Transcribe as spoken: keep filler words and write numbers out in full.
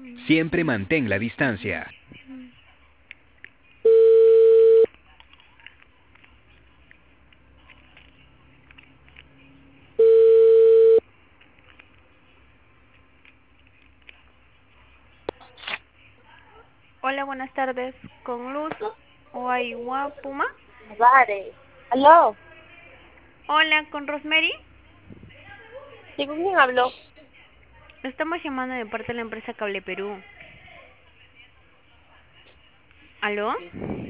Siempre mantén la distancia. Hola, buenas tardes. ¿Con Luz Oaiwa Puma? Vale. ¿Aló? Hola, ¿con Rosemary? ¿Sí, con quién hablo? Estamos llamando de parte de la empresa Cable Perú. ¿Aló?